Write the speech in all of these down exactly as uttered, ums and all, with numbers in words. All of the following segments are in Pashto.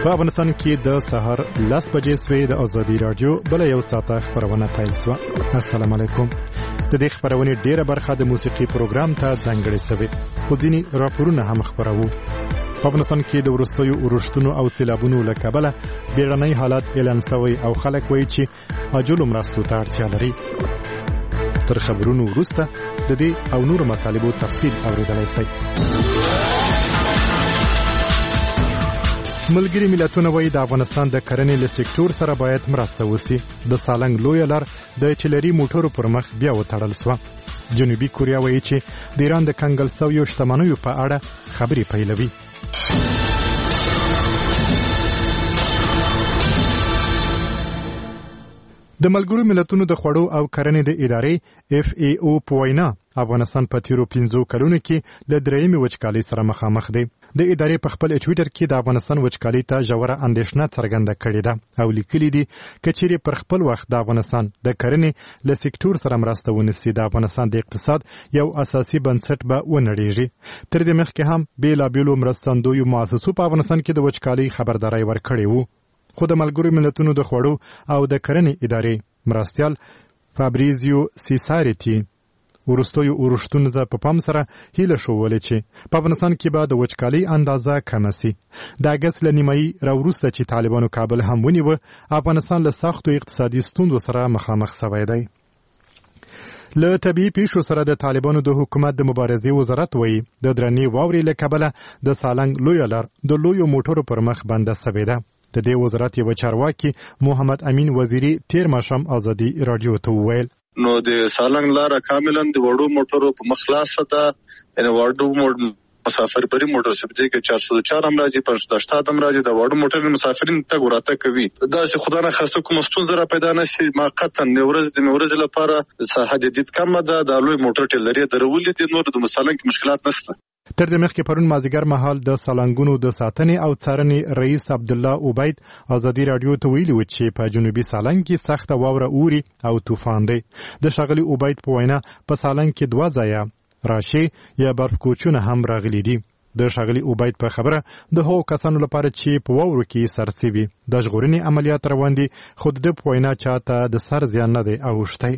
په افغانستان کې د سهار لس بجې سوې د ازادي رادیو بل یو ساعته خبرونه پیل شوه. السلام علیکم. د دې خبرونې ډیره برخه د موسیقي پروګرام ته ځانګړې شوې، خو ځینې راپورونه هم خبرو. په افغانستان کې د وروستیو اورښتونو او سیلابونو له کبله بیړنی حالت اعلان شوی او خلک وایي چې عاجلو مرستو ته اړتیا لري. تر خبرونو وروسته د دې او نورو مطالبو تفصیل اورېدلی شئ. ملګري ملتونه وایي د افغانستان د کرنې له سکتور سره باید مرسته وشي. د سالنګ لویه لار د چلري موټرو پر مخ بیا وتړل شوه. جنوبي کوریا وایي چې د ایران د کنګل شویو شتمنیو په اړه خبرې پیلوي. د ملګرو ملتونو د خوړو او کرنې د ادارې اف ای او په وینا افغانستان په تیرو پنځو کلونو کې له درېیمې وچکالۍ سره مخامخ دی. د ادارې په خپل ټویټر کې د افغانستان وچکالۍ ته ژوره اندېښنه څرګنده کړې ده او لیکلي دي که چیرې پر خپل وخت د افغانستان د کرنې له سکتور سره مرسته ونیسي، د افغانستان د اقتصاد یو اساسي بنسټ به ونړېږي. تر دې مخکې هم بېلابېلو مرستندویو مؤسسو په افغانستان کې د وچکالۍ خبرداری ورکړی و، خو د ملګرو ملتونو د خوړو او د کرنې ادارې مرستیال فابریزیو سیساریتی وروستیو اورښتونو ته په پام سره هیله ښوولې چې په افغانستان کې به د وچکالۍ اندازه کمه سي. د اګست له نیمایي راوروسته چې طالبانو کابل هم ونیوه، افغانستان له سختو اقتصادي ستونزو سره مخامخ شوی دی. له طبیعي پیښو سره د طالبانو د حکومت د مبارزې وزارت وایي د درنې واورې له کبله د سالنګ لویه لار د لویو موټرو پر مخ بنده شوې ده. د دې وزارت یو چارواکي محمد امین وزیری تیر ماښام ازادي رادیو ته وویل نو د سالنګ لار کاملا د وړو موټرو په مخ خلاصه ده، یعنی وړو مسافر بری موټر سبزی کې چار سو چار هم راځي، پنځه سوه شپږ هم راځي. د وړو موټر مسافرین تګ ورته کوي. دا چې خدای نه خاصه کوم ستونزه را پیدا نشي، ما قطعا نورز د نورز لپاره ساحه جدید کم ده. د لوی موټر ټیلري درولې دي، نور د مسالنګ کې مشکلات نشته. تر دې مخکې پرون مازدیګر مهال د سالنګونو د ساتنې او څارنې رئیس عبدالله عبید ازادي رادیو ته ویلي و چې په جنوبي سالنګ کې سخته واوره اوري او طوفان دی. د ښاغلي عبید په وینا په سالنګ کې دوه ځایه راشې یا برف کوچونه هم راغلي دي. د ښاغلي عبید په خبره د هغو کسانو لپاره چې په واورو کې سرسوي د ژغورنې عملیات روان دي، خو د ده په وینا چاته د سر زیان نه دی اوښتی.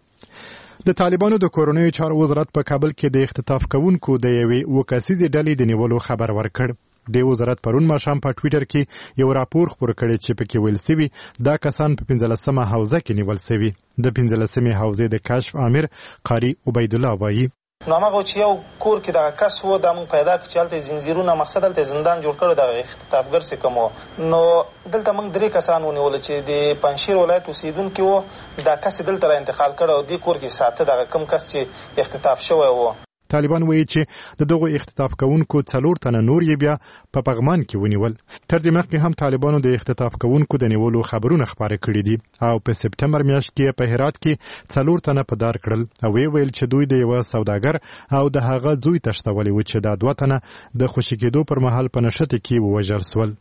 د طالبانو د کورنیو چارو وزارت په کابل کې د اختطاف کوونکو د یوې اووه کسیزې ډلې د نیولو خبر ورکړ. د وزارت پرون ماښام په ټویټر کې یو راپور خپور کړی چې پکې ویل سوي دا کسان په پنځلسمه حوزه کې نیول سوي. د پنځلسمې حوزې د کشف امیر قاری عبیدالله وایي نو هغه چې یو کور کې دغه کس و دا موږ پیدا کړ چې هلته زنځیرونه مقصد هلته زندان جوړ کړی دغه اختطافګر چې کوم و. نو دلته موږ درې کسان ونیول چې د پنجشیر ولایت اوسېدونکي وو. دا کس دلته را انتقال کړی او دې کور کې ساته دغه کوم کس چې اختطاف شوی و. طالبان وایي چې د دغو اختطاف کوونکو څلور تنه نور یې بیا په پغمان کې ونیول. تر دې مخکې هم طالبانو د اختطاف کوونکو د نیولو خبرونه خپاره کړي دي او په سپټمبر میاشت کې په هرات کې څلور تنه په دار کړل او ویې ویل چې دوی د یوه سوداګر او د هغه زوی تښتولي و چې دا دوه تنه د خوشي کېدو پر مهال په نښتې کې ووژل سول.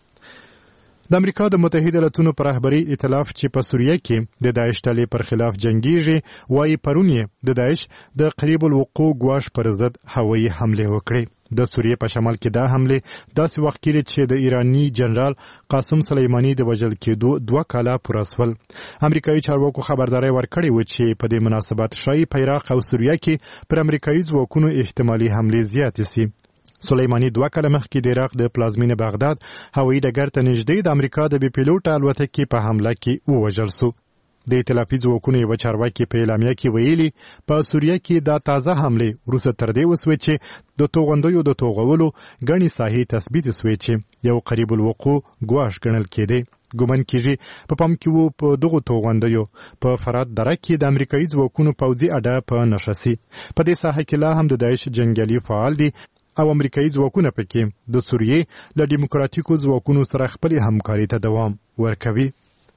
د امریکا د متحده ایالاتونو پر رهبري ائتلاف چې په سوریه کې د داعش ډلې پر خلاف جنګیږي وایي پرون یې د داعش د قریب الوقوع ګواښ پر ضد هوایي حملې وکړې. د سوریې په شمال کې دا حملې داسې وخت کې چې د ایراني جنرال قاسم سلیماني د وژل کېدو دوه کاله پوره شول. امریکایي چارواکو خبرداری ورکړی و چې په دې مناسبت ښایي په عراق او سوریه کې پر امریکایي ځواکونو احتمالي حملې زیاتې سي. سلیماني دوه کاله مخکې د عراق د پلازمینې بغداد هوایي ډګر ته نږدې د امریکا د بې پیلوټه الوتکې په حمله کې ووژل سو. د ائتلافي ځواکونو یوه چارواکي په اعلامیه کې ویلي په سوریه کې دا تازه حملې وروسته تر دې وسوې چې د توغندیو د توغولو ګڼې ساحې تثبیت سوې چې یو قریب الوقوع ګواښ ګڼل کېدی. ګومان کېږي په پام کې وو په دغو توغندیو په فرات دره کې د امریکایي ځواکونو پوځي اډه په نښه سي. په دې ساحه کې لا هم د داعش جنګیالي فعال دي او امریکایي ځواکونه پکې د سوریې له ډیموکراتیکو ځواکونو سره خپلې همکارۍ ته دوام ورکوي.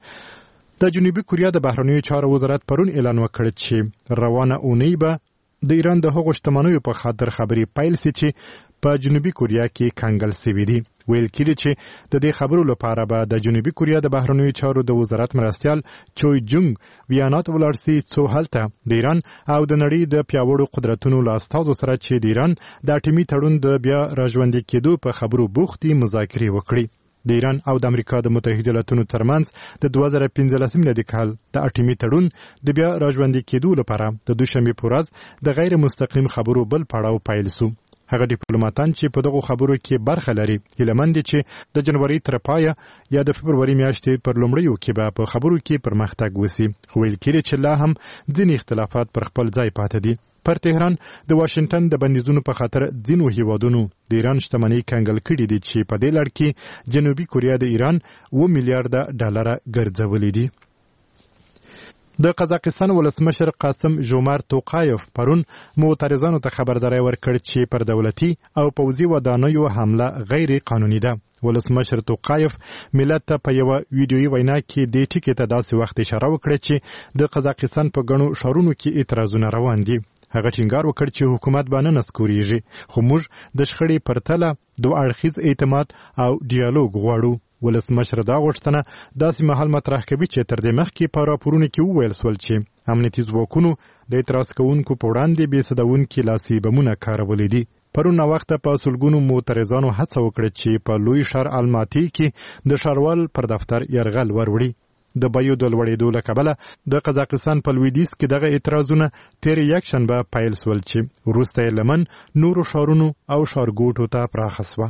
د جنوبي کوریا د بهرنیو چارو وزارت پرون اعلان وکړ چې روانه اونۍ به د ایران د هغو شتمنیو په خاطر خبرې پیل سي چې په جنوبي کوریا کې کنګل سوي دي. ویل کېږي چې د دې خبرو لپاره به د جنوبي کوریا د بهرنیو چارو د وزارت مرستیال چوی جونګ ویانا ته ولاړ سي څو هلته د ایران او د نړۍ د پیاوړو قدرتونو له استازو سره چې د ایران د اټومي تړون د بیا راژوندي کېدو په خبرو بوختي مذاکرې وکړي. د ایران او د امریکا د متحده ایالاتونو ترمنځ د دوه زره پنځلسم میلادي کال د اټومي تړون د بیا راژوندي کېدو لپاره د دوشنبې په ورځ د غیر مستقیم خبرو بل پړاو پیل شو. هغه ډیپلوماټان چې په دغه خبرو کې برخه لري هیلمند چې د جنوري تر پایه یا د فبروري میاشتې پر لومړیو کې به په خبرو کې پرمختګ وسی، خو ویل کېږي چې لا هم ځینې اختلافات پر خپل ځای پاتې دي. پر تهران د واشنگټن د بندیزونو په خاطر ځینو هیوادونو د ایران شتمنۍ کنګل کړې دي چې په دې لړ کې جنوبي کوریا د ایران اوه میلیارډ ډالر ګرځولې دي. د قزاقستان ولسمشر قاسم جومارت توقایف پرون معترضانو ته خبرداری ورکړ چې پر دولتي او پوځي ودانیو حمله غیر قانوني ده. ولسمشر توقایف ملت ته په یو ویډیويي وینا کې د ټیکې ته داسې وخت اشاره وکړه چې د قزاقستان په ګڼو ښارونو کې اعتراضونه روان دي. هغه ټینګار وکړ چې حکومت به نه نسکورېږي، خو موږ د شخړې پر تله دوه اړخیز اعتماد او ډیالوګ غواړو. ولسمشر دا غوښتنه داسې مهال مطرح کوي چې تر دې مخکې په راپورونو کې وویل سول چې امنیتي ځواکونو د اعتراض کوونکو په وړاندې بې سدونکي لاسي بمونه کارولي دي. پرون وخته په سلګونو معترضانو هڅه وکړه چې په لوی ښار الماتي کې د ښاروال پر دفتر یرغل وروړي. د بیو د لوړېدو له کبله د قزاقستان په لویدیځ کې دغه اعتراضونه تېرې یکشنبه پیل سول چې وروسته یې لمن نورو ښارونو او ښارګوټو ته پراخه سوه.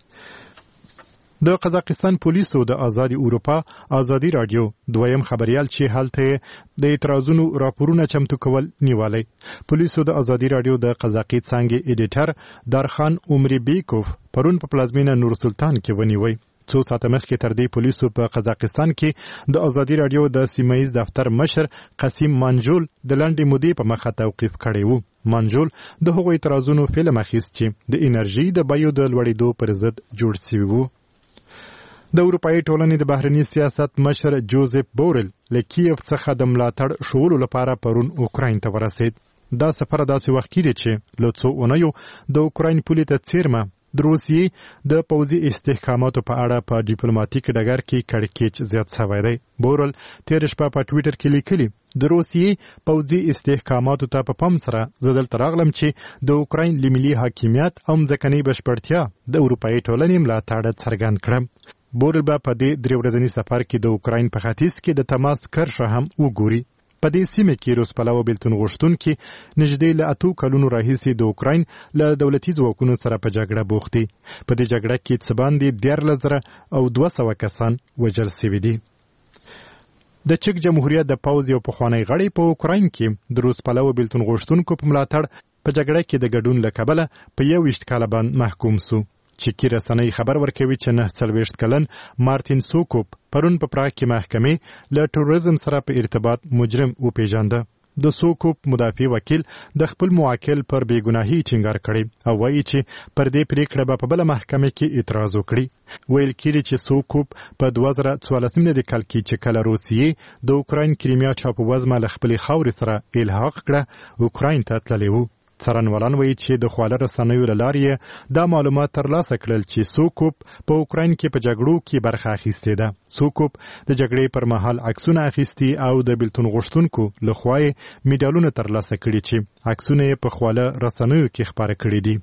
د قزاقستان پولیسو د آزادي اروپا آزادي رادیو دویم خبريال چې هلته د اعتراضونو راپورونه چمتو کول نیولای. پولیسو د آزادي رادیو د قزاقي څانګې ایډیټر دارخان عمري بیکوف پرون په پلازمینه نور سلطان کې ونیوي. څو ساعته مخکې تر دې پولیسو په قزاقستان کې د آزادي رادیو د سیمه‌ییز دفتر مشر قاسم مانجول د لنډې مودې په مخه توقیف کړی و. مانجول د هغو اعتراضونو فلم اخیست چې د انرژي د بیو د لوړېدو پر ضد جوړ شوي وو. د اروپایي ټولنې د بهرني سیاست مشر جوزف بورل له کیف څخه د ملاتړ شولو لپاره پرون اوکراین ته ورسید. دا سفر داسې وخت کې دی چې له څو اونیو د اوکراین پولې ته څیرمه د روسیې د پوځي استحکاماتو په اړه په ډیپلوماټیک ډګر کې کړکېچ زیات شوی دی. بورل تېره شپه په ټویټر کې لیکلي د روسیې پوځي استحکاماتو ته په پام سره زه دلته راغلم چې د اوکراین له ملي حاکمیت او ځمکنۍ بشپړتیا د اروپایي ټولنې ملاتړ څرګند کړم. بورل به په دې درې ورځني سفر کې د اوکراین په ختیځ کې د تماس کرښه هم وګوري. په دې سیمه کې روس پلوه بیلتون غوښتونکي نږدې له اتو کلونو راهیسې د اوکراین له دولتي ځواکونو سره په جګړه بوخت دي. په دې جګړه کې څه باندې دیارلس زره او دوه سوه کسان وژل شوي دي. د چک جمهوریت د پوځ یو پخوانی غړی په اوکراین کې د روس پلوه بیلتون غوښتونکو په ملاتړ په جګړه کې د ګډون له کبله په یوویشت کاله باندې محکوم سو. چکی رسنۍ خبر ورکوي چې نه څلوېښت کلن مارتین سوکوپ پرون په پراګ کې محکمې له تروریزم سره په ارتباط مجرم وپیژانده. د سوکوپ مدافع وکیل د خپل موکل پر بېګناهي ټینګار کړی او وایي چې پر دې پریکړه به په بله محکمه کې اعتراض وکړي. ویل کېږي چې سوکوپ په دوه زره څوارلسم میلادي کال کې چې کله روسیې د اوکراین کریمیا چاپووزمه له خپلې خاورې سره الحاق کړه اوکراین ته تللی و. څارنوالان وایي چې د خواله رسنیو له لارې دا معلومات ترلاسه کړل چې سوکوپ په اوکراین کې په جګړو کې برخه اخیستې ده. سوکوپ د جګړې پر مهال عکسونه اخیستي او د بیلتون غوښتونکو له خوا یې میډالونه ترلاسه کړي چې عکسونه یې په خواله رسنیو کې خپاره کړي دي.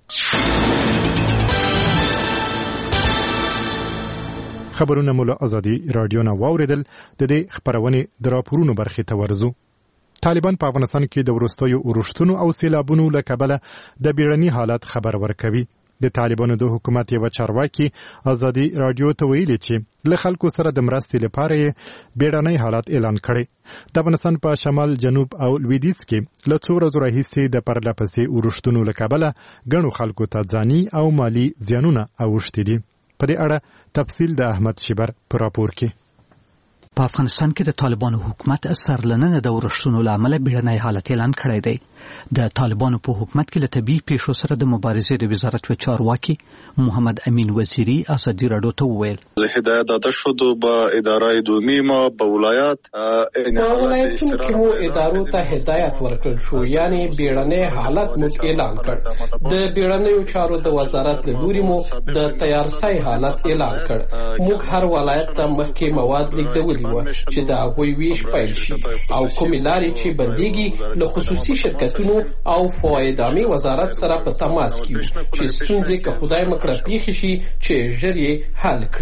خبرونه مو له آزادي رادیو نه واورېدل. د دې خپرونې د راپورونو برخې ته ورځو. طالبان په افغانستان کې د وروستیو اورښتونو او سیلابونو له کبله د بیړني حالت خبر ورکوي. د طالبانو د حکومت یو چارواکي آزادي رادیو ته ویلي چې له خلکو سره د مرستې لپاره یې بیړنی حالت اعلان کړی. د افغانستان په شمال، جنوب او لویدیځ کې له څو ورځو راهیسې د پرلهپسې اورښتونو له کبله ګڼو خلکو ته ځاني او مالي زیانونه اوښتي دي. په دې اړه تفصیل د احمد شیبر په راپور کې. په افغانستان کې د طالبانو حکومت سرلننه د اورښتونو له امله بیړنی حالت اعلان کړی دی. د طالبانو په حکومت کې له طبیعي پیښو سره د مبارزې د وزارت و چارواکي محمد امین وزیری آزادي رادیو ته وویل هدایت داده شد به اداره دومی ما به ولایت په ولایتونو کې مو ادارو ته هدایت ورکړل شو، یعنی بیړنی حالت مو اعلان کړ. د بیړنیو چارو د وزارت له لوري مو د تیارسای حالت اعلان کړ. موږ هر ولایت ته مخکې مواد لیږدولي و چې د هغوی ویش پیل شي او کومې لارې چې بندېږي له خصوصي شرکتونو او فواید وزارت سره په تماس کې چې ستونزې که خدای مکړه پیښې شي چې ژر یې حل کړي.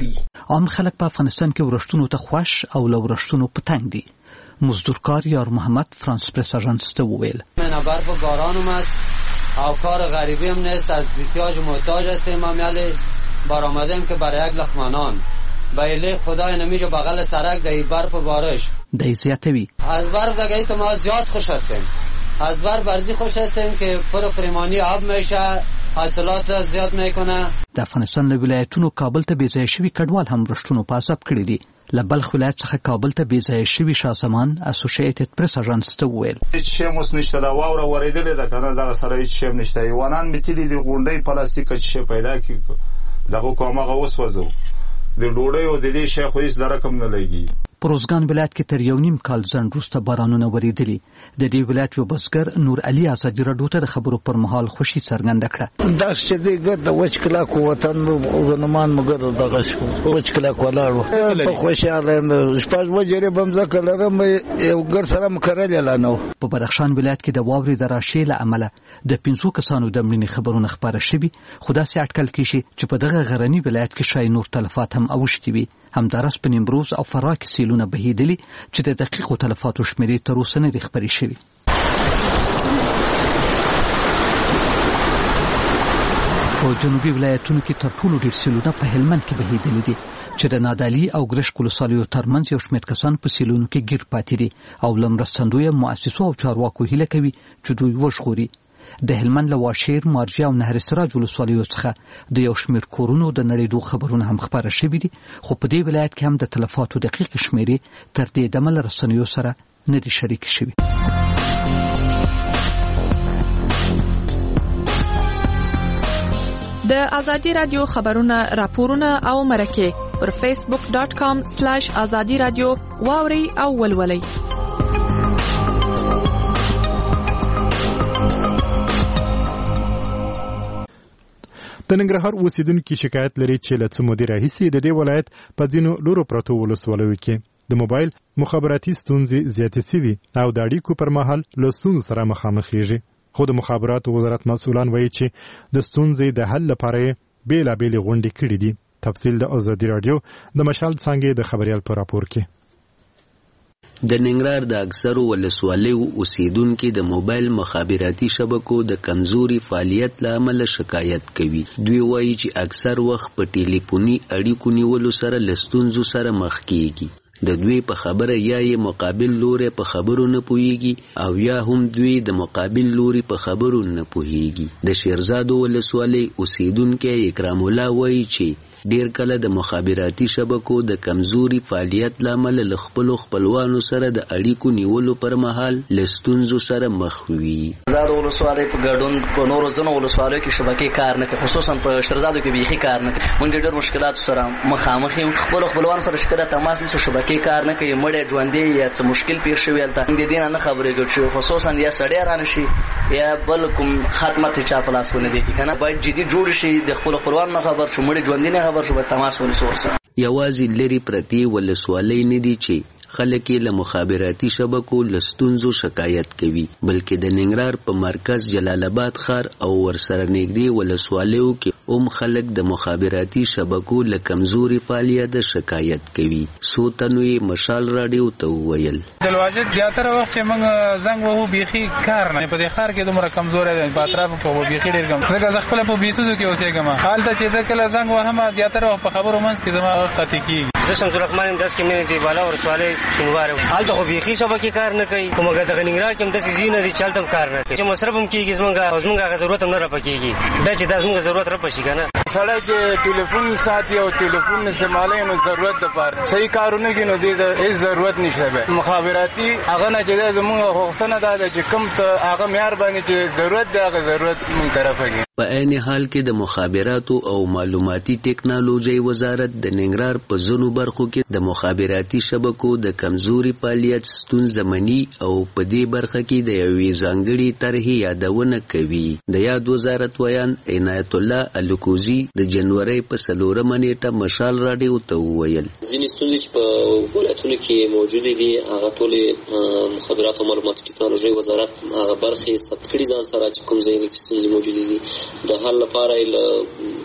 عام خلک په افغانستان کې ورښتونو ته خوښ او له ورښتونو په تنګ دي. مزدورکار یار محمد فرانس پرس آژانس ته وویل من برف و باران اومد او کار غریبی هم نیست، از احتیاج محتاج هستیم. ما میالی برآمدیم که برای یک لقمانان بیلی خدای نمیجا بغل سرک در برف و بارش دی زیاتوی از برف دیگه تو ما زیاد خوش هستیم. از برف برزی خوش هستیم که پر پریمانی آب میشه، حاصلات زیاد میکنه. د افغانستان له ولایتونو کابل ته بې ځایه شوي کډوال هم ورښتونو په عذاب کړي دي. له بلخ ولایت څخه کابل ته بې ځایه شوي شاه زمان اسوسییټډ پرس آژانس ته وویل هیڅ شی اوس نشته، دا واوره ورېدلې ده که نه، دغه سره هیڅ شی هم نشته. حیوانان مې تلي دي، غونډۍ پلاستیک چې شی پیدا کړي دغه کو هماغه وسوځو. د ډوډۍ او د دې شی خو هیڅ د رقم نه لګي. په روزګان ولایت کې تر یو نیم کال ځنډ وروسته بارانونه ورېدلي. د دې ولایت یو بزګر نور علي ازادي راډیو ته د خبرو پر مهال خوښي څرګنده کړه. دا چې دی ګرد وچ کلاک وطن غنمان مګر دغه شو وچ کلاک ولاړ په خوشاله شپږ وجرې بمځکه لرم یو ګر سره مکرل لانو. په بدخشان ولایت کې د واورې د راشې له امله د پنځو کسانو د مړینې خبرونه خپاره شوي، خو داسې اټکل کېږي چې په دغه غرني ولایت کې شاید نور تلفات هم اوښتي وي. همداراز په نیمروز او فراه کې سیلونه بهیدلي چې د دقیقو تلفاتو شمېرې تر اوسه نه دي خپرې شوي. په جنوبي ولایتونو کې تر ټولو ډېر سیلونه په هلمند کې بهیدلي دي چې د نادعلي او ګرشک ولسوالیو ترمنځ یو شمېر کسان په سیلونو کې ګیر پاتې دي او له مرستندویه مؤسسو او چارواکو هیله کوي چې دوی وژغوري. د هلمند له واشیر، مارجې او نهر سراج ولسوالیو څخه د یو شمېر کورونو د نړېدو خبرونه هم خپاره شوي دي، خو په دې ولایت کې هم د تلفاتو دقیقې شمېرې تر دې دمه له رسنیو سره نه دي شریکې شوي. د ازادي رادیو خبرونه، راپورونه او مرکې پر فیسبوک ډاټ کام سلیش ازادي رادیو واوري او ولولئ. د ننګرهار اوسیدونکو شکایت لري چې له څو مودې راهیسې د دې ولایت په ځینو لورو پرتو ولسوالیو کې د موبایل مخابراتي ستونزې زیاتې سوي او د اړیکو پر مهال له ستونزو سره مخامخېږي. خو د مخابراتو وزارت مسؤلان وایي چې د ستونزې د حل لپاره یې بېلابېلې غونډې کړې دي. تفصیل د ازادي راډیو د مشال څانګې د خبریال په راپور کې. د ننګرهار د اکثرو ولسوالیو اوسیدونکو د موبایل مخابراتي شبکو د کمزوري فعالیت له امله شکایت کوي. دوی وایي چې اکثر وخت په ټلیفوني اړیکو نیولو سره له ستونزو سره مخ کیږي. د دوی په خبره یا یې مقابل لوري په خبرو نه پوهیږي او یا هم دوی د مقابل لوري په خبرو نه پوهیږي. د شیرزادو ولسوالۍ اوسیدونکو اکرام الله وایي چې ډیر کله د مخابراتي شبکو د کمزوري فعالیت لامل له خپل خپلوانو سره د اړیکو نیولو پر مهال له ستونزو سره مخ وي. زاد ولسوالۍ په ګډون په نورو ځینو ولسوالیو کې شبکې کار نه کوي، خصوصا په شیرزادو کې بیخي کار نه کوي. موږ ډېر مشکلاتو سره مخامخ یو. خپل خپلوانو سره شته تماس نشو، شبکې کار نه کوي، مړې ژوندې یا څه مشکل پیښ شوی الته د دې نه خبرېږو چې خصوصا یا سړی رانه شي یا بل کوم خدمت چا په لاس ونه دی کنه. باید جدي جوړ شي، د خپل خپلوانو خبر شو، مړې ژوندې نه خبر شو، به تماس ونیسو سره. یوازې لري پرتی ولسوالۍ نه دي چې خلک له مخابراتي شبکو له ستونزو شکایت کوي، بلکې د ننګرهار په مرکز جلال آباد ښار او ورسره نږدې ولسوالیو کې هم خلک د مخابراتي شبکو له کمزوري فعالیت شکایت کوي. څو تنو یې مشال راډیو ته وویل دلواجد زیاتره وخت چې موږ زنګ وهو بیخي کار نه په دې ښار کې دومره کمزوری دی، په اطرافو کې وو بیخي ډېر کم. ځکه زه خپله په بیسوزو کې اوسېږم، هلته چې زه کله زنګ وهم زیاتره وخت په خبرو منځ کې زما خطي کېږي. زه شمسالرحمن یم، داس کمیونټي بالا ولسوالۍ شینوار یم. هلته خو بیخي شبکې کار نه کوي، خو مګر دغه ننګرهار کې هم داسې ځای نه دي چې هلته هم کار نه کوي، چې مصرف هم کېږي زمونږ او زمونږ هغه ضرورت هم نه راپکېږي. دا چې دا زمونږ ضرورت راپشي که نه سړی چې ټلیفون ساتي او ټلیفون استعمالوي نو ضرورت دپاره صحیح کارونه کوي، نو دې هېڅ ضرورت نشته دی. مخابراتي هغه نه چې دا زمونږ غوښتنه دا ده چې کوم ته هغه معیار باندې چې ضرورت دی هغه ضرورت مونږ طرفه کړي. په عین حال کې د مخابراتو او معلوماتي ټکنالوژي وزارت د ننګرهار په ځینو برخو کې د مخابراتي شبکو د کمزوري فعالیت ستونزه مني او په دې برخه کې د یوې ځانګړې طرحې یادونه کوي. د یاد وزارت ویان عنایت الله الکوزي د جنوري په څلورمه نیټه مشال راډیو ته وویل ځینې ستونزې چې په ولایتونو کې موجودې دي هغه ټولې مخابراتو او معلوماتي ټکنالوژي وزارت هغه برخې ثبت کړي ځان سره چې کوم ځای کې ستونزې موجودې دي. د حل لپاره له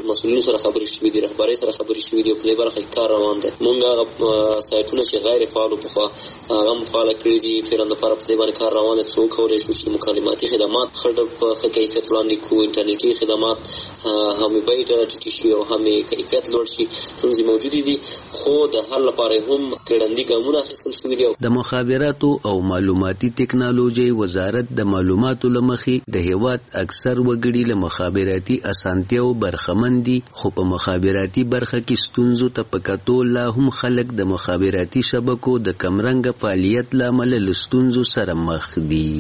مسؤلینو سره خبرې شوې دي، رهبرۍ سره خبرې شوې دي او په دې برخه کې کار روان دی. موږ هغه سایټونه چې غیر فعال په خوا هغه فعال کړی دي، فعلا لپاره په دې باندې کار روان دی. څو کولای شو چې مکالماتي خدمات خړډ په ښه کیفیت وړاندې کړو، انټرنیټي خدمات هم باید ټیټ شي او هم کیفیت لوړ شي. ستونزې موجودې دي خو د حل لپاره هم ګړندي ګامونه اخیستل شوي دي. د مخابراتو او معلوماتي ټکنالوژي وزارت د معلوماتو لمخې د هیواد اکثر وګړي له مخابراتي اسانتیاو برخمن دي، خو په مخابراتي برخه کې ستونزو ته په کتو لا هم خلک د مخابراتي شبکو د کمرنګه فعالیت له امله له ستونزو سره مخ دي.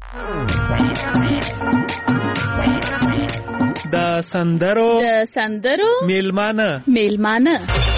د سندرو د سندرو میلمانه میلمانه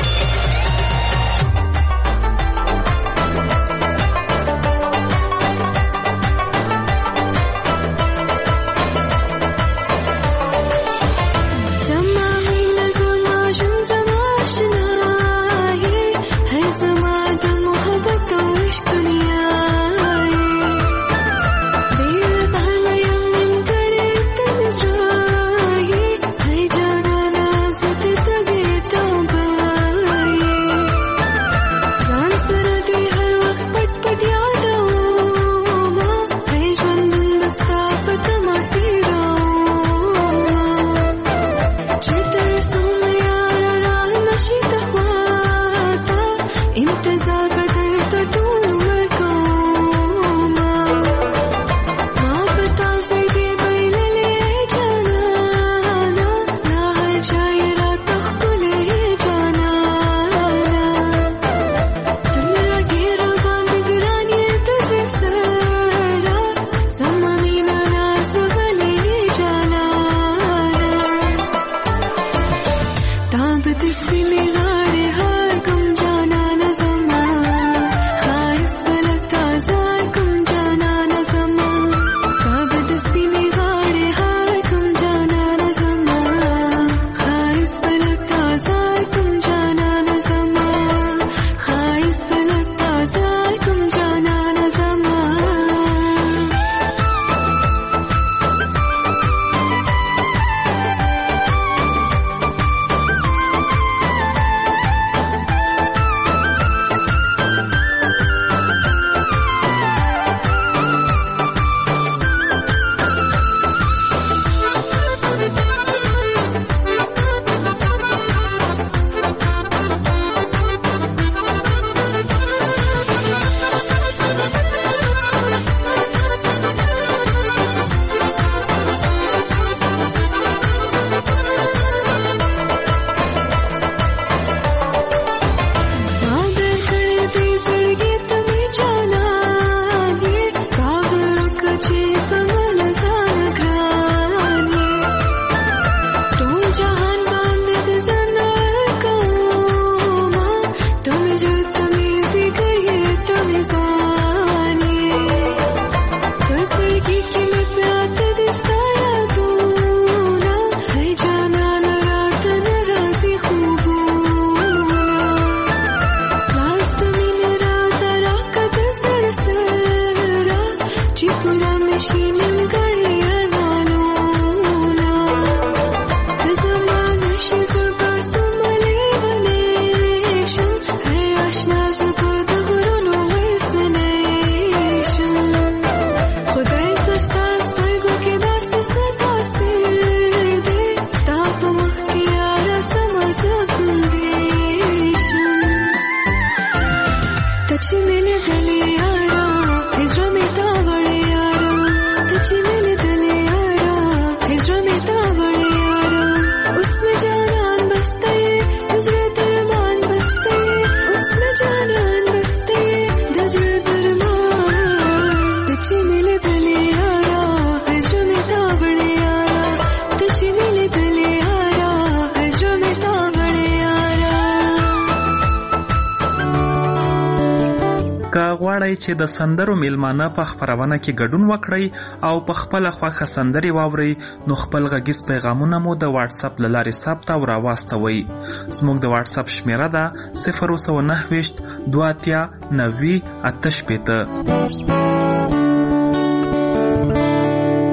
چې د سندرو میلمانه په خبرونه کې ګډون وکړي او په خپل خوښه سندري واوري، نو خپل غږیز پیغامونه مو د واتس اپ لارې ثبت او راواستوي. زموږ د واتس اپ شمیره ده صفر نه نه دوه اتیا نوي اته شپېته.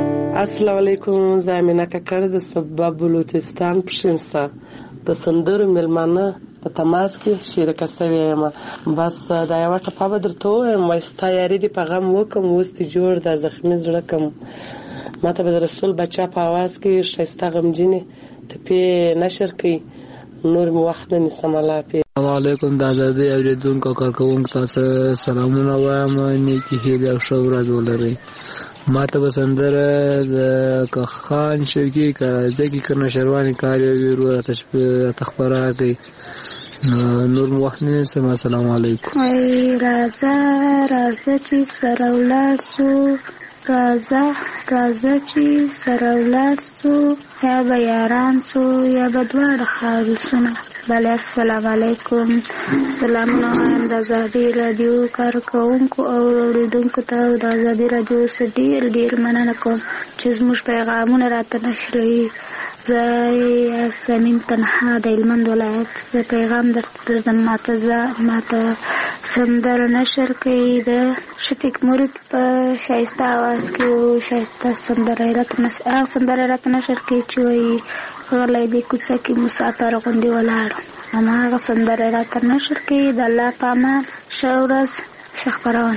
السلام علیکم. زه امینه ککړ د سبب بلوچستان پښینسته د سندرو ملمانه په تماس کې شریکه شوې یم. بس دا یوه ټپه به درته ووایم وایي ستا یاري دې په غم وکم اوس دې جوړ دا زخمي زړه کم. ما ته به د رسول بچا په اواز کې ښایسته غمجنې ټپې نشر کوي نور مې وخت نه نیسم. الله حافظ. السلام علیکم. د ازادۍ اورېدونکو او کارکوونکو تاسو سلامونه وایم. نیکې هیلې او ښه ورځ ولرئ. ما ته به سندره د کخان شوقي کراځه کې که نشروانې کار یې وي ورو راته خپره کړئ. نور مو وخت نه نیسم. السلام علیکم. وایي راځه راځه چې سره ولاړ سو، راځه راځه چې سره ولاړ سو، یا به یاران سو یا به دواړه خالصونه. بله السلام علیکم. سلامونه وایم د ازادي راډیو کارکوونکو او اورېدونکو ته او د ازادي راډیو څخه ډېر ډېر مننه کوم چې زموږ پیغامونه راته نشروي. زه یاسمین تنها د هلمند ولایت د پیغام درته ماته زه ماته سندره نشر کوي د شفیق مرید په ښایسته اواز کې او ښایسته سندره یې راته هغه سندره یې راته نشر کوي چې وایي غلی دی کوڅه کې مسافر غوندې ولاړ. هماغه سندره یې راته نشر کوي. د الله په امان. ښه ورځ، ښه خپرونه.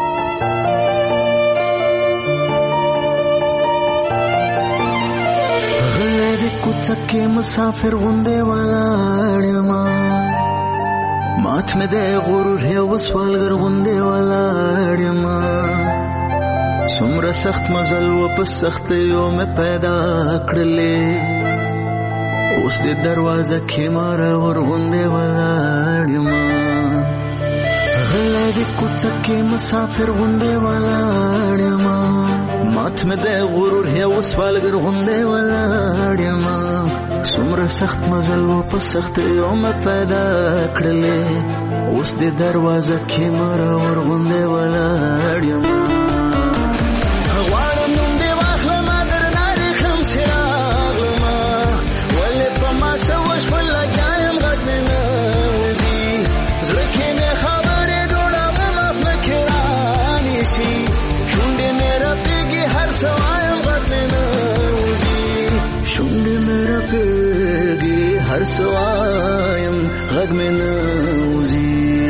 غلی دی کوڅه کې مسافر غوندې ولاړ یما، مات مې دی غرور یو سوالګر غوندې ولاړ یما. څومره سخت مزل و په سختیو مې پیدا کړلې، اوس دې دروازه کې ماره ور غوندې ولاړ یما. غلی دی کوڅه کې مسافر غوندې ولاړ یما، مات مې دی غرور یو سوالګر غوندې ولاړ یما. څومره سخت مزل و په سختیو مې پیدا کړلې، اوس دې دروازه کې ماره ور غوندې ولاړ یما. هر سوایم غږ مې نه وځي.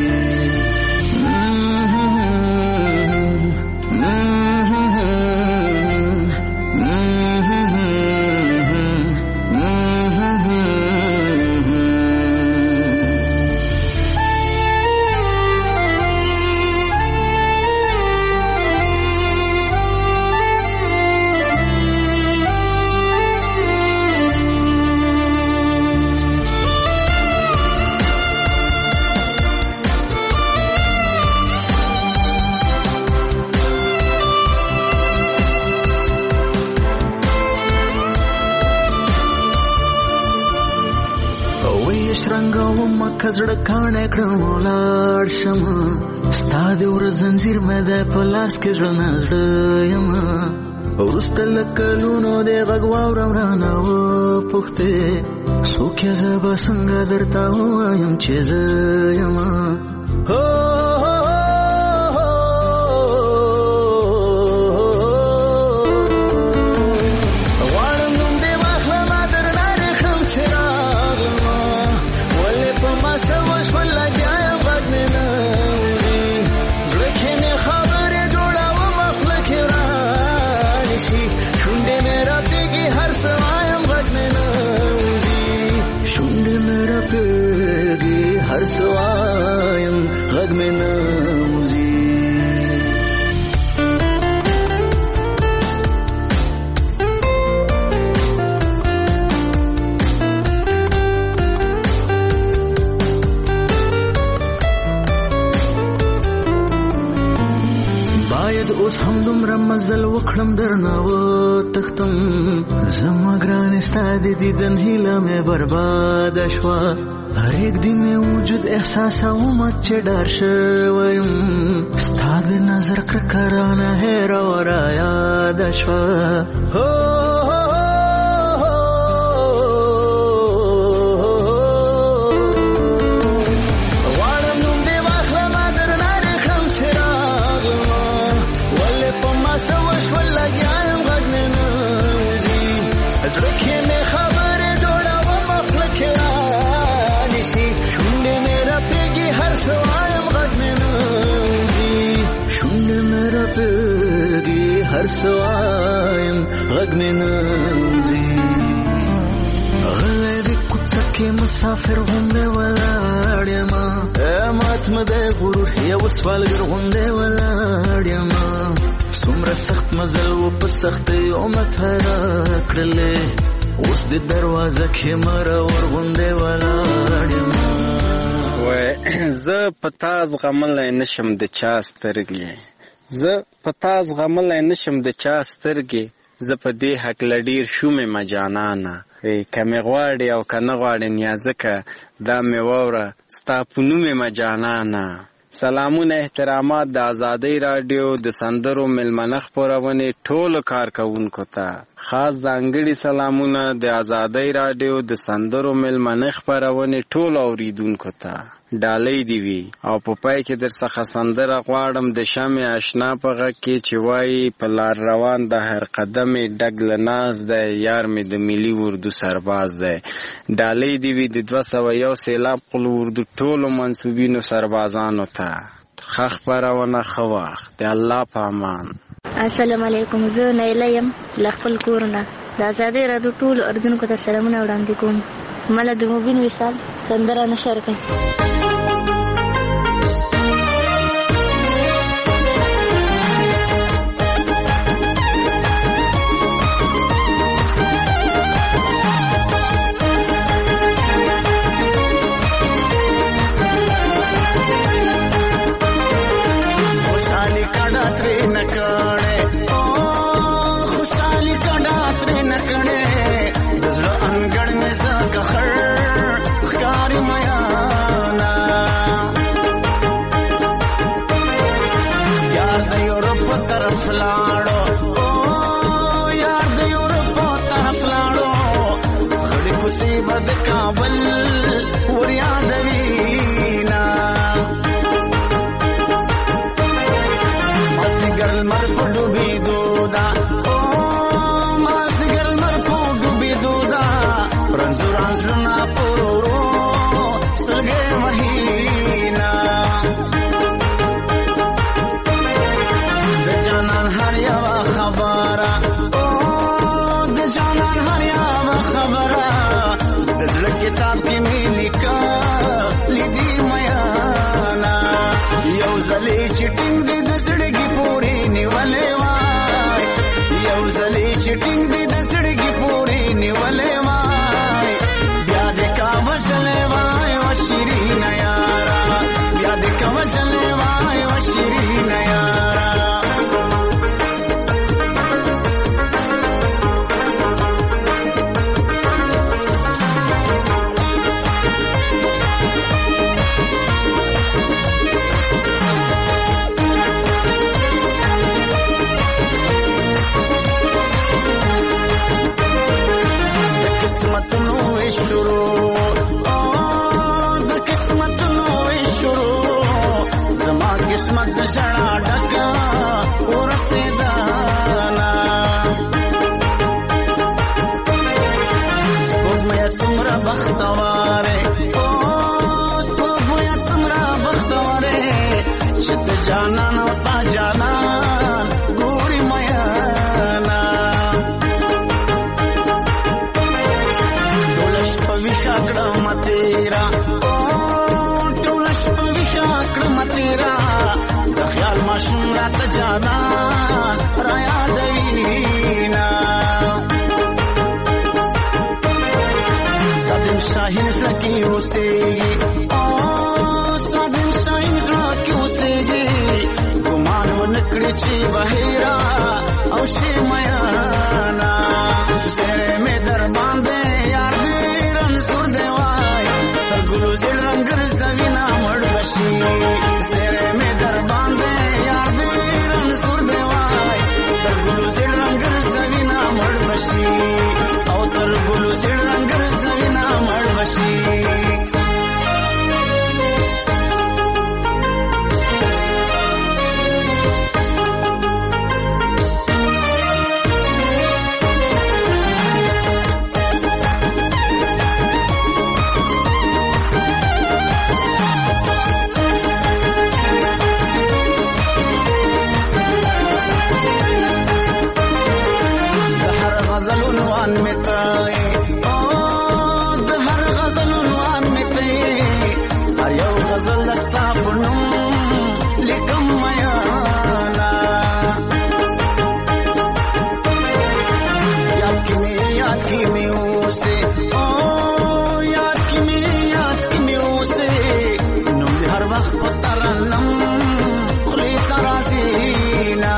کزړه کاڼه کړم ولاړ شمه، ستا د ور زنځیر مې د په لاس کې زړه نه زړه یمه. وروسته له کلونو د غږ واورم رانه وپوښتې، څوک یې زه به څنګه درته ووایم چې زه یمه. هر سوایم غږ مې نه وځي. باید اوس هم دومره مزل وکړم درنه وتښتم، زما ګرانې ستا د دیدن هیله مې برباده شوه. هر یک دن وجود احساسوم چې ډار شویم، ستا د نظر کرکه رانه هېره و رایاده شوه. غواړم نوم دې واخلمه درنه دې کړم چې راغلمه، ولې په ما څه وشول لګیا یم غږ مې نه هر سوایم غږ مې نوځي غلی د کوڅه کې مسافر غوندې ولاړ یمه مات مې دی غرور یو سوالګر غوندې ولاړ یمه څومره سخت مزل و په سختۍ عمر پیدا کړلې اوس د دروازه کې مرور غوندې ولاړ یمه وای زه په تا زغملی نشم د چا سترګې زه په تا زغملی نشم د چا سترګې زه په دې هکله ډېر شومې مه جانانه که مې غواړې او که نه غواړې نیازکه دا مې واوره ستا په نوم یې مه جانانه سلامونه احترامات د ازادۍ راډیو د سندرو میلمنه خپرونې ټولو کارکوونکو ته خاص ځانګړي سلامونه د ازادۍ راډیو د سندرو میلمنه خپرونې ټولو اوریدونکو ته ډالۍ دی وي او په پای کې در څخه سندره غواړم د شمع آشنا په غږ کې چې وایي په لار روان د هر قدم ډګ له ناز دی یار مې د ملي اردو سرباز دی ډالۍ دی وي د دوه سوه یو سیلاب قل اردو ټولو منصوبینو سربازانو ته ښه خپرونه ښه وخت د الله په امان. السلام علیکم. زه نیله یم له خپل کور نه د ازادۍ راډیو ټولو اردوونکو ته سلامونه وړاندې کوم. مله د مبین وصال سندره نشر کړئ. چټینګ دې د سړګي پورې نیولې وای یو ځلې چټینګ دې د سړګي پورې نیولې وای بیا دې کا وژلې وای و شیرین یارا بیا دې کا وژلې وای و شیرین یارا قسمت شړا ډکا ورسېدانا سپوږمۍ څومره بختواره او سپوږمۍ څومره بختواره چې ته جانان او تا جانان ګوري میانا ټول شپه ویښه کړم تیرا ټول شپه ویښه کړم تیرا خیال ماشوم راته جانان را یادوینا سادم شاهین زړه اوسېږي او سادم شاهین زړه اوسېږي ګمان ونه کړي چې بهیرا او شي میانا سره مې در باندې یار دې رنځور دی وای تر ګلو زړه رنګ زوینا مړ بشي سره مې در باندې یار دې رنځور دی وای تر ګلو زړه رنګ زوینا مړ بشي او تر ګلو زړه رنګ زوینا مړ بشي غزل عنوان می ته او د هر غزل عنوان می ته هر یو غزل استا پنوم لیکم میانا یاد کی می یاد کی می اوسه او یاد کی می یاد کی می اوسه نوم دې هر وخت پترنم خلی ترازینا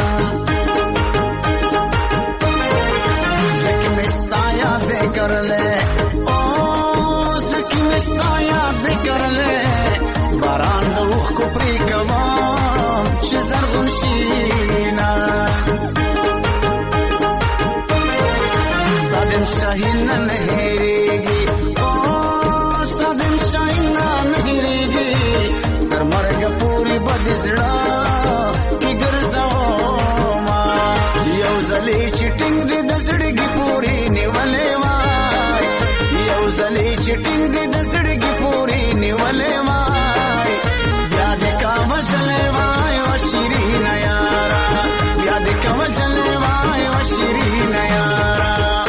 कर ले ओ सकी मिस्ता याद कर ले बारान दुख को प्री कमा शजर गुनशीना सादन शाहीन नहरेगी ओ सादन शाहीन नहरेगी कर मरग पूरी बदसड़ा की गरजाओ मा यो जली चिटिंग दे दसड़गी पूरी निवले चिटिंग दे दसड़गी पूरी निवले माय याद का मसले माय वशिरी नयारा याद का मसले माय वशिरी नयारा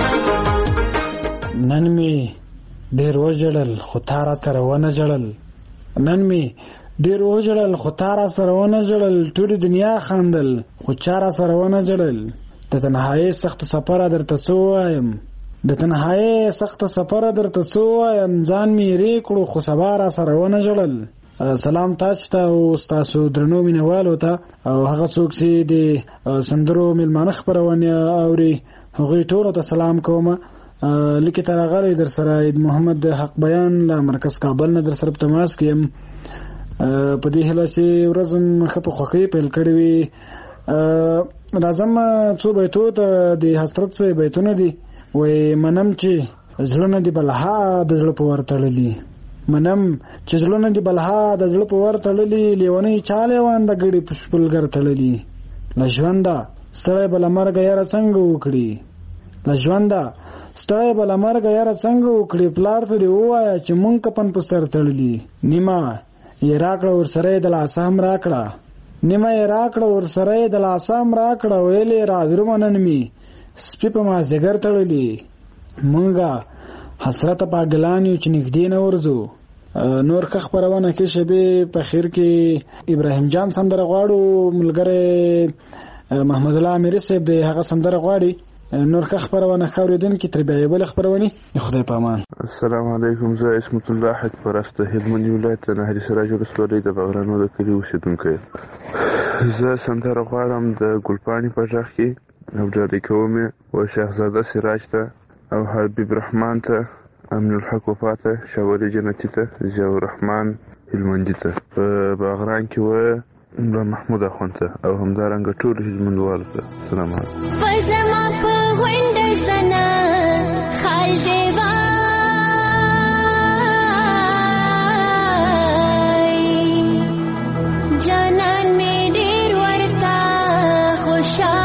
नन मी ډیر وجړل خو تارا سره ونه جړل نن می ډیر وجړل خو تارا سره ونه جړل ټول دنیا خاندل خو چارا سره ونه جړل د تنهایی سخت سفر درته سوایم د تنهایی سخت سفر درته سوایم ځان می ری کړو خو سبا را سره ونه جړل. سلام تاسو ته او تاسو درنو مینوالو ته او هغه څوک چې د سندرو ملمانه خبرونه اوري هغه ټول ته سلام کوم. لیکي تر غره در سره محمد حق بیان له مرکز کابل نه در سره په تماس کې په دې هله چې ورځم خپ خوخي پیل کړی وي. راځم څو بیتو ته د حضرت څخه بیتونه دي وای منم چې ځلونه دی بلها د زړه په ورتړلې منم چې ځلونه دی بلها د زړه په ورتړلې لیونی چاله وان د ګړي پښپلګر تړلې لژوندا سړی بل مرګ یاره څنګه وکړي لژوندا سړی بل مرګ یاره څنګه وکړي پلار ته دی وایا چې مونږ کپن په سر تړلې نیمه یې راکړه ور سره د لاسام راکړه نیمه یې راکړه ور سره د لاسام راکړه ویلې را درمنن می سپی په ما زګر تړلې مونږه حسرت پاګلانیو چې نږدې نه ورځو. نور که خبرونه کې شبي په خیر کې ابراهیم جان سندره غواړو ملګری محمد الله امیر صاحب د هغه سندره غواړي. نور که خبرونه خوریدن کې تر بیا بل خبرونه خدای پامان. السلام علیکم زه اسمت الله حق پرسته هلمند ولایت نهري سراج ولسوالۍ د بغرانو د کلی اوسیدونکی. زه سندره غواړم د ګلپاڼي په ژغ کې او ډالۍ کوم او شهزاده سراج ته او حبیب رحمان ته امن الحق وفا ته شاولی جنتی ته ضیاء الرحمن هلمندي ته په باغران کې و محمود اخوند ته او همدارنګه ټول هلمندوالو ته سلام علیکم. فزما په وند سنا خال دیوا جانان می ډیر ورتا خوشا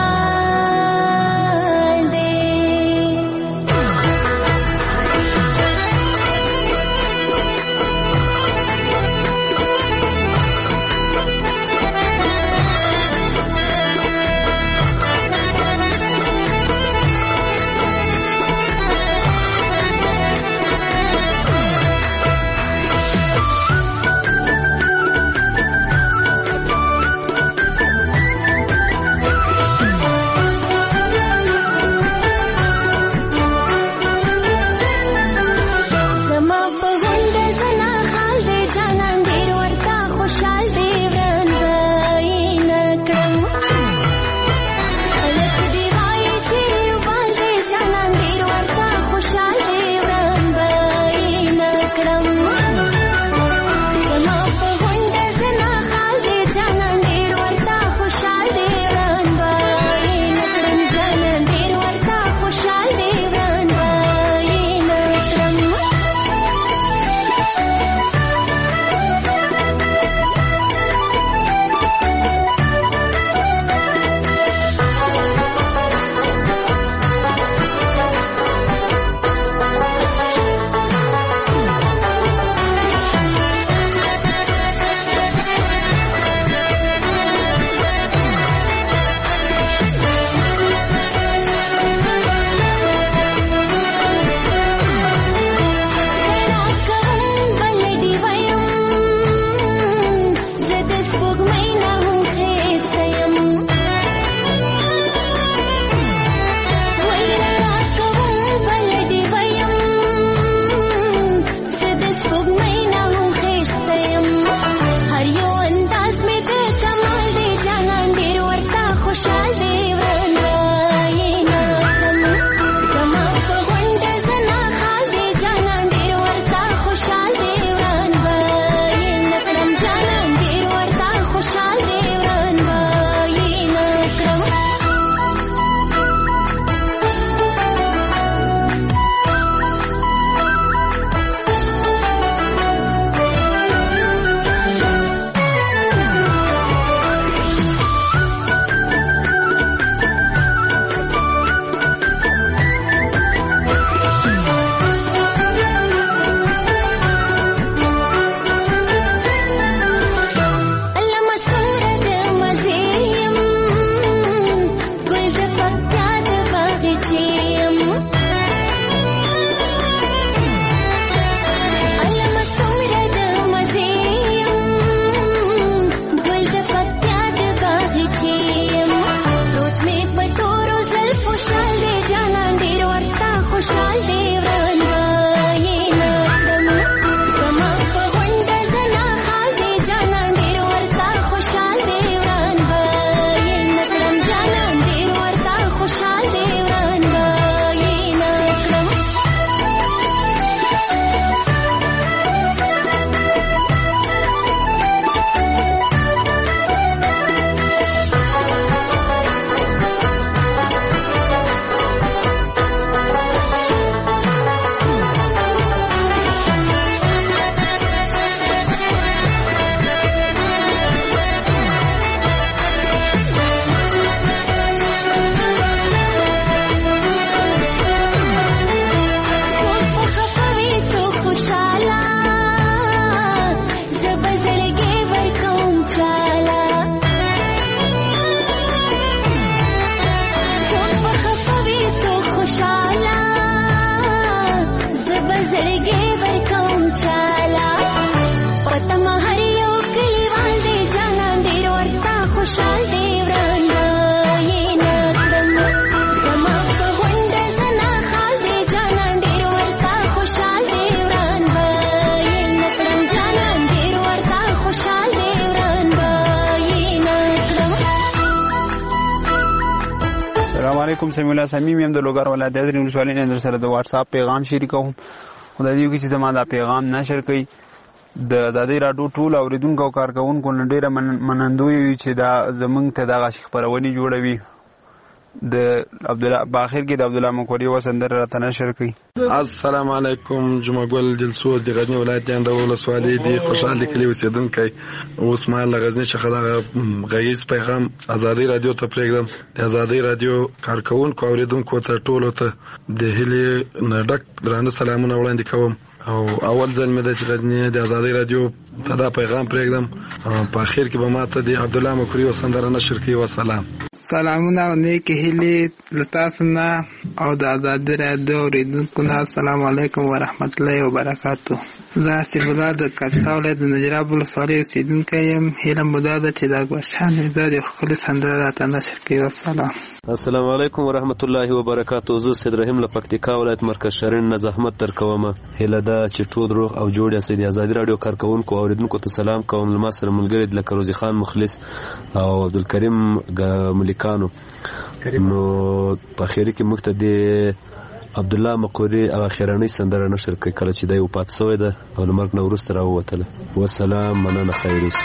علیکم. سمیع الله صمیم یم د لوګر ولایت د ازرې ولسوالۍ نه در سره د واتس اپ پیغام شریکوم. خدای دې وکړي چې زما دا پیغام نشر کړي. د ازادي راډیو ټول اوریدونکو او کارکوونکو نه ډېره منندوی یو چې دا زمونږ ته دغه خپرونې جوړوي. د عبدالله باخر کې د عبدالله مکوري و سندره راته نشر کړي. السلام علیکم. جمعه ګل جلسوز د غزنی ولایت د اندو ولسوالۍ دی خوشحال کلی اوسیدونکی. اوس ما له غزنی څخه د غیز پیغام ازادي راډیو ته پرېږدم. د ازادي راډیو کارکوونکو اوریدونکو ته ټولو ته د هیلې نه ډک درانه سلامونه وړاندې کوم. او اول ځل مې د غزنی د ازادي راډیو ته دا پیغام پرېږدم. په اخر کې به ماته د عبدالله مکوري و سندره نشر کړي. والسلام. سلامونه او نیکی هیلې له تاسو نه او د ازادي راډیو اوریدونکو نه. السلام علیکم ورحمت الله وبرکاتو. زه حسیب الله د کاپیسا ولایت د نجراب ولسوالۍ اوسېدونکی یم. هیله مو دا ده چې د اکبرشاه نژاد یو ښکلې سندره راته نشر کړي. والسلام. السلام علیکم ورحمت الله وبرکاتو. زه سید رحیم له پکتیکا ولایت مرکز شرین نه زحمت درکوم. هیله ده چې ټول روغ او جوړ یاست. د ازادي راډیو کارکوونکو او اوریدونکو ته سلام کوم. له ما سره ملګري لکه روزي خان مخلص او عبدالکریم ملکانو. نو په اخیری کې موږ ته د عبدالله مقوري او اخیرانۍ سندره نشر کړي کله چې دی وفات شوی ده او له مرګ نه وروسته راووتله. والسلام. مننه. خیر اوسئ.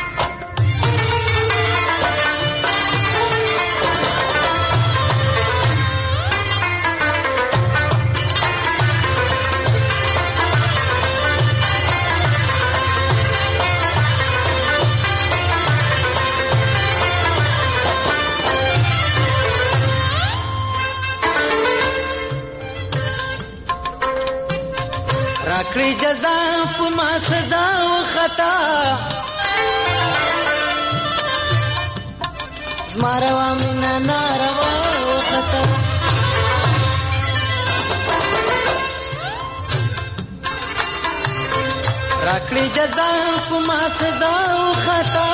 راکړي جزا په ما سزا او خطا زماروا مینا ناروا او خطا راکړي جزا په ما سزا او خطا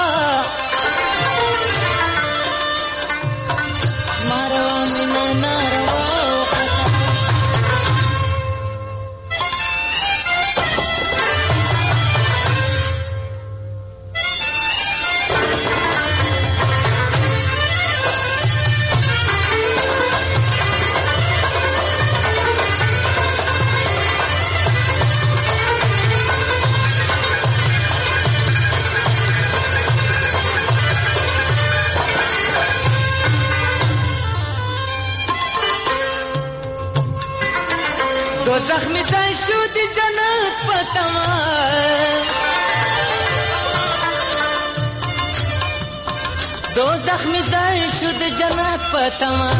زماروا مینا ناروا دوزخ می ځای شو د جنت په تمه دوزخ می ځای شو د جنت په تمه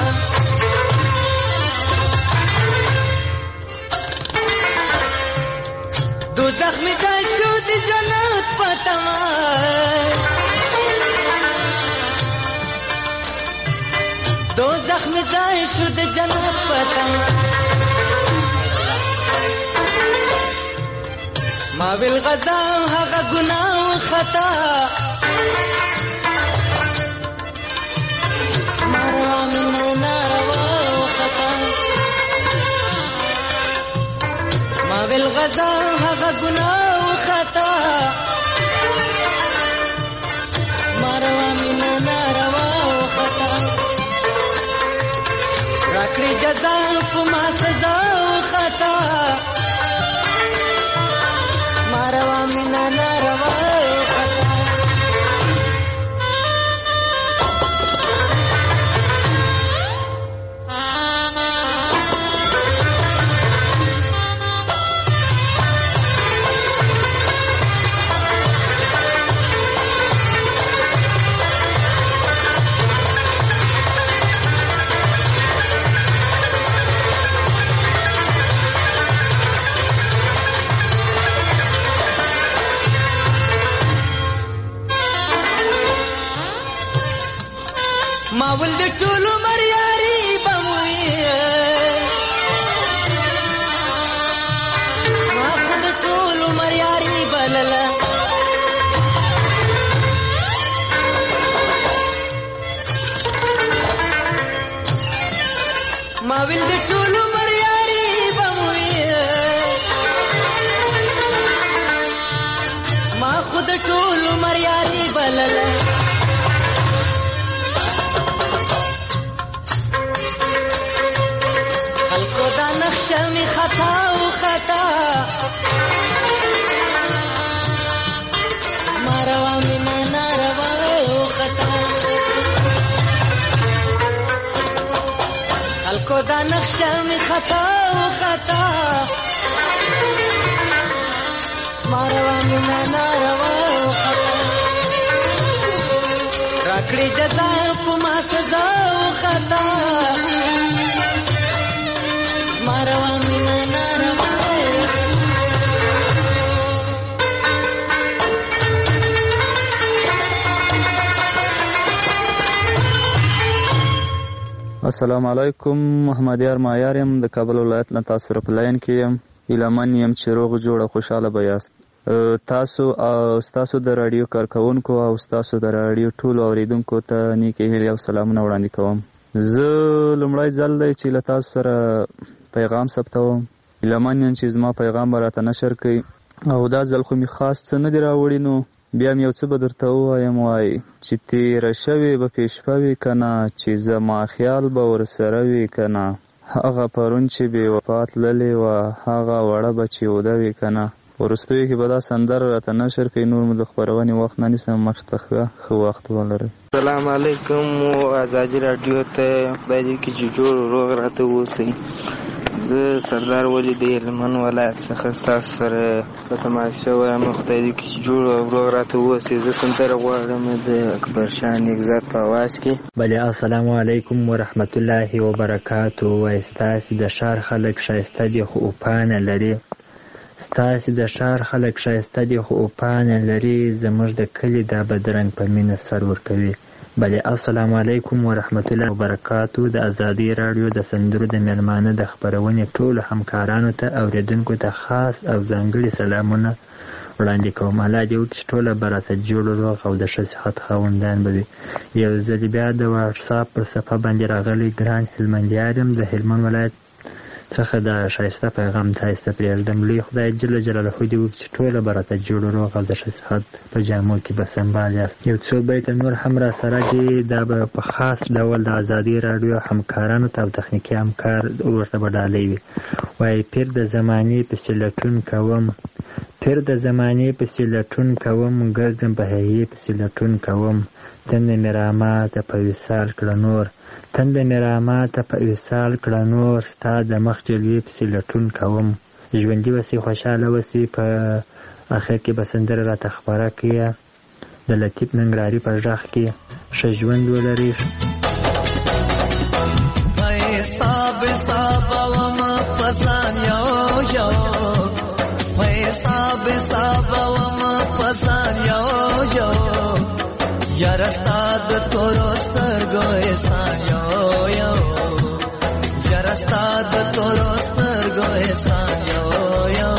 دوزخ می ځای شو د جنت په تمه دوزخ می ځای شو د جنت په تمه ما بالغذا هغه ګناه او خطا مروا من ناروا او خطا ما بالغذا هغه ګناه او خطا مروا من ناروا او خطا راکړي جزا په ما سزا او خطا مروا من ناروا ما ول د ټولو مریاري بموي ما د ټولو مریاري بللا ما ول د ټولو مریاري بموي ما خود ټولو مریاري بللا خطا ماروا مینا ناروا او خطا خلکو دا نقشه می خطا او خطا ماروا مینا ناروا او خطا راکړي جزا په ما سزا او خطا ماروا مینا ناروا السلام علیکم. محمد یار مایار یم د کابل ولایت نه تاسو په لاین کې یم. ایلمن یم چې روغ جوړ خوشاله به یاست. تاسو او تاسو د رادیو کارکونکو او تاسو د رادیو ټولو اوریدونکو ته نیکې هیلې او سلامونه وړاندې کوم. زه لومړی ځل دی چې له تاسو سره پیغام ثبتوم. ایلمن یم چې زما پیغام به راته نشر کړي او دا ځل خو مې خاص څه نه دي راوړي، نو بیا مې یو څه به درته ووایم. وایي چې تېره شوې به پیشپه وي که نه، چې زما خیال به ورسره وي که نه، هغه پرون چې بې وفا تللې وه هغه وړه به چې اوده وي که نه. وروستیو کې به دا سندره راته نشر کوي. نور مو د خپرونې وخت نه نیسم. مخې ته ښه وخت ولرئ. السلام علیکم. ازادي راډیو ته خدای دې کړي چې جوړ روغ راته واوسئ. زه سردار ولی د هلمند ولایت څخه ستاسو سره په تماشه وایم. خدای دې کړي چې جوړ او روغ راته واوسئ. زه سندره غواړم د اکبرشاه نیکزاد په اواز کې. بله السلام علیکم ورحمت الله وبرکاتو. وایي ستاسې د ښار خلک ښایسته دي خو اوپانه لري. ستاسې د ښار خلک ښایسته دي خو اوپانه لري. زموږ د کلي دا بدرنګ په مینه سر ورکوي. بله السلام علیکم ورحمت الله وبرکاتو. د ازادي راډیو د سندرو د میلمانه د خپرونې ټولو همکارانو ته اوریدونکو ته خاص او ځانګړي سلامونه وړاندې کوم. الله دې وکړي چې ټوله به راته جوړ روغ او د ښه صحت خاوندان به وي. یو ځل بیا د واټساپ پر صفحه باندې راغلی ګران هلمندیار یم. د هلمند ولایت څخه د ښایسته پیغام تاسو ته پرېږدم. لوی خدای جل جلاله دې وکړي چې ټوله به راته جوړ روغ او د ښه صحت په جامو کې به سنبال یاست. یو څو بیته نور هم را سره دي. دا به په خاص ډول د ازادي راډیو همکارانو ته او تخنیکي همکار ورته به ډالۍ وي. وایي پیر د زمانې پسې لټون کوم، پیر د زمانې پسې لټون کوم، ګرځم په هیې پسې لټون کوم، تنده مې راماته په وصال کړه نور، تنده مې راماته په وصال کړه نور، ستا د مخ جلوې پسې لټون کوم. ژوندي وسې خوشحاله وسې. په اخر کې به سندره راته خپره کړي د لطیف ننګرهاري په غږ کې. ښه ژوند ولرئ. حساب حساب وما پسان یو یو، حساب حساب وما پسان یو یو، یار استاد تورو سترګو احسان یو یو، یار استاد تورو سترګو احسان یو یو.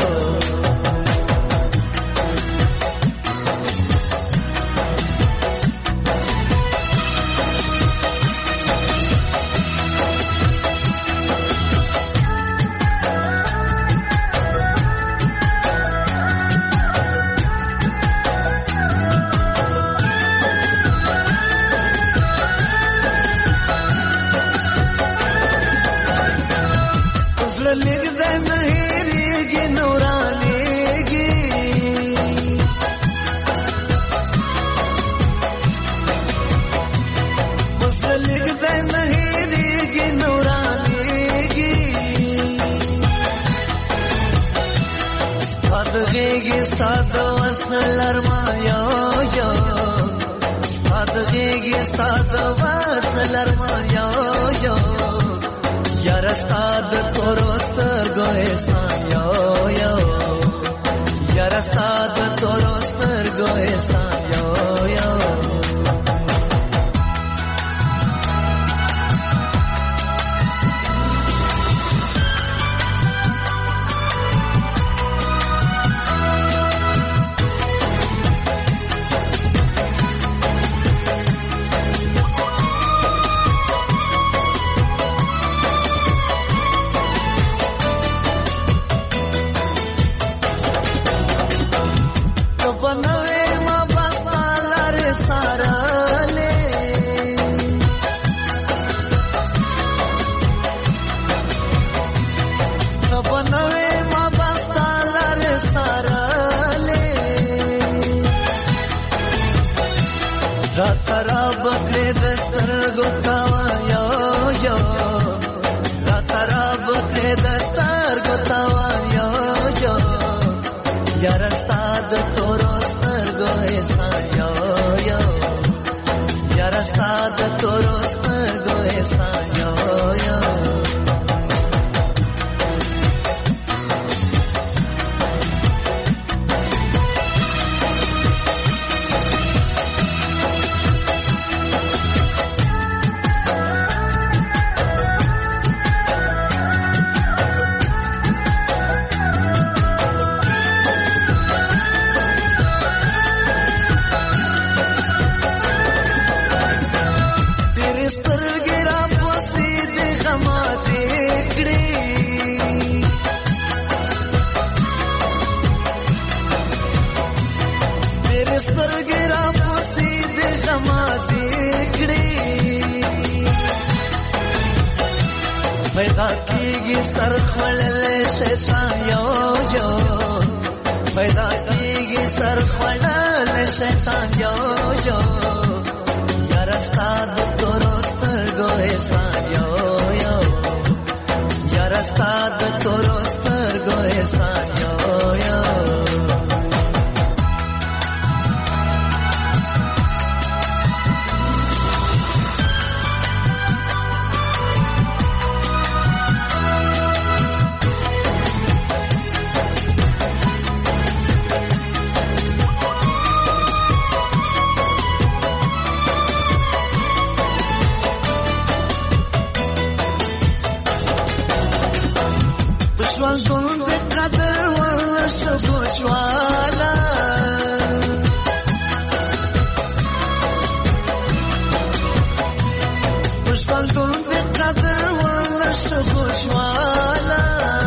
خراب کړې دستار ګوتاوان یو یو یار استاد تورو سترګو احسان یو یو یار استاد تورو سترګو احسان یو یو پیدا کیږي سر خړلې شیطان یو یو پیدا کیږي سر خړلې شیطان یو یو یار استاد تورو سترګو احسان یو یو یار استاد تورو سترګو احسان یو یو ژوند د قدر ولا شګوچ والا ژوند د قدر ولا شګوچ والا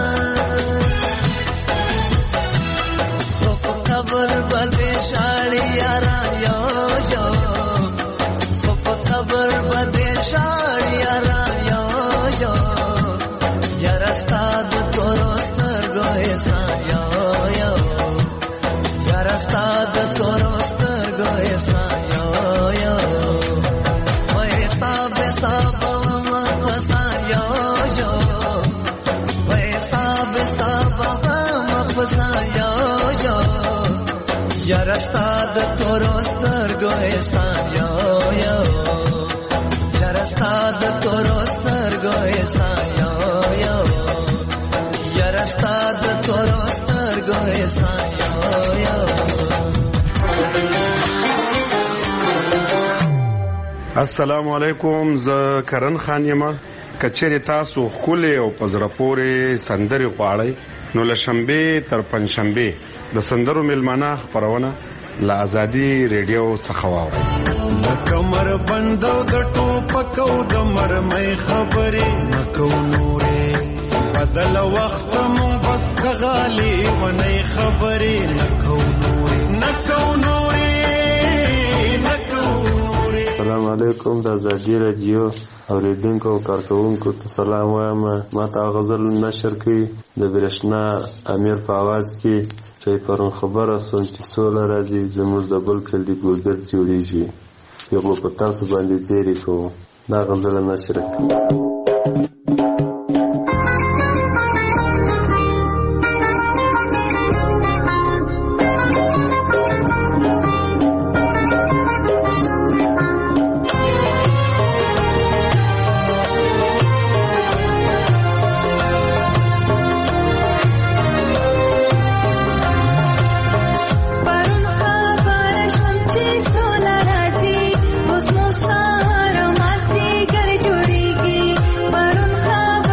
په قبر باندې شاړي یاران یو یو په قبر باندې شاړي یاران یو یو یار استاد تورو سترګو احسان یو یو یار استاد تورو سترګو احسان یو یو وای صاحب صاحب ما پسان یو یو وای صاحب صاحب ما پسان یو یو یار استاد تورو سترګو احسان یو یو یار استاد تورو سترګو احسان یو یو یار استاد تورو سترګو احسان یو یو السلام علیکم زه کرن خان یم کچېرې تاسو ښکلې او په زړه پورې سندرې غواړئ نو له شنبې تر پنجشنبې د سندرو میلمانه خپرونه له ازادي ریډیو څخه واورئ د کمر بندو د ټوپکو د مرمۍ خبرې نکو نورې بدل وخت مون بس غالي ونی خبرې نکو نورې نکو نورې نکو نورې. السلام علیکم د ازادي رادیو اوریدونکو او کارکوونکو ته سلام وایم. ما ته غزل نشر کړي د برېښنا امیر په आवाज کې چې پرون خبره سوم چې سوله راځي زموږ د بل کلي ګودر جوړیږي پیغلو په تاسو باندې زیری کوم دا غزل نشر کړي. Parun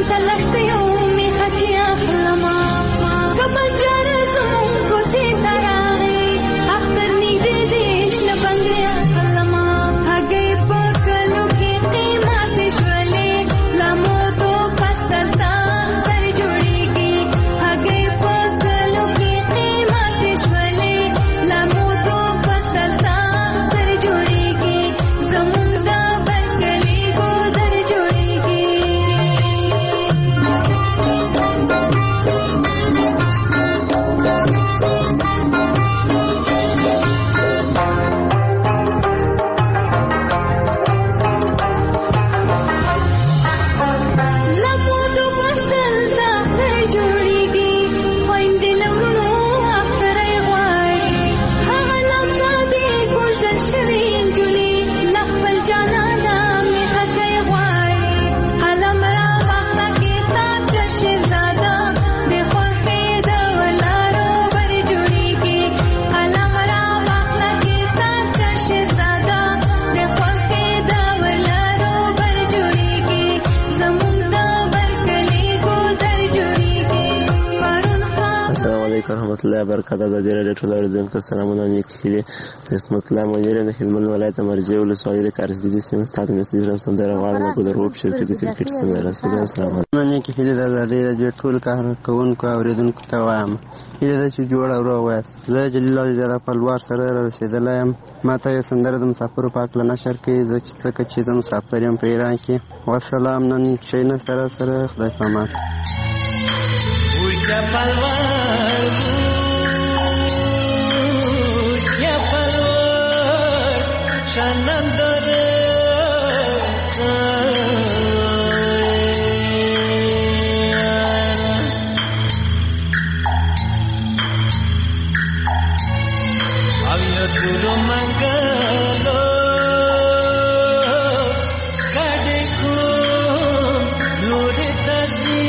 رحمت الله برکات د دې راډیو ټول اوریدونکو ته سلامونه نیکي دي اسمت الله مدیر د هلمند ولایت مرجع ولسوالۍ د کارزدي سیمه ستاسو میسج را سندره غواړم کو د روپ شرکت د کرکټ سره رسیدل سلامونه نیکي هلي د دې ټول کار کوونکو اوریدونکو ته وایم هلي چې جوړ او روغ وایي زه جلیل الله جل پلوار سره رسیدل یم ماته یو سندره د مسافر پاک له نشر کې زه چې چې د مسافر یم په ایران کې والسلام نن شینه سره سره خدای پامان Ya palwar ya palwar shanandar avya turu mangalo kadeko lore tazi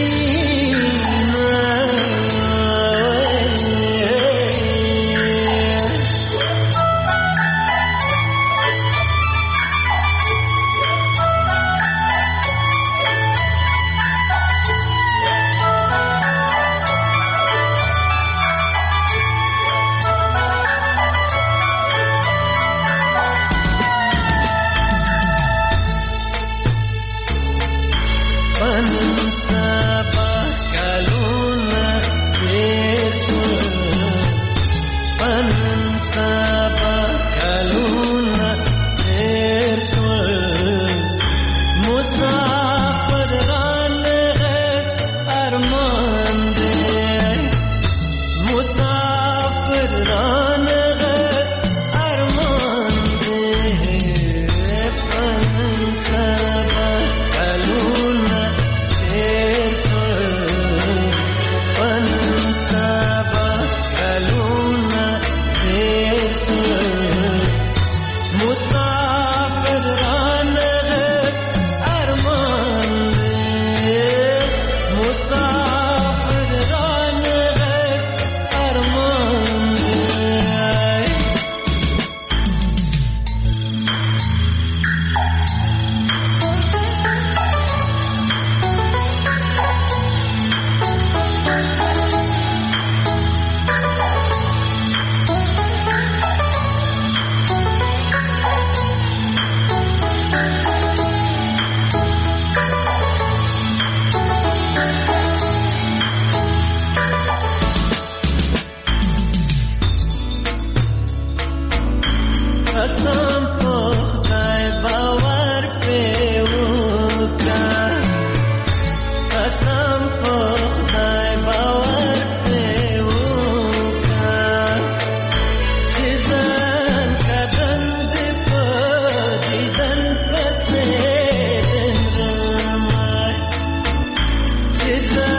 Is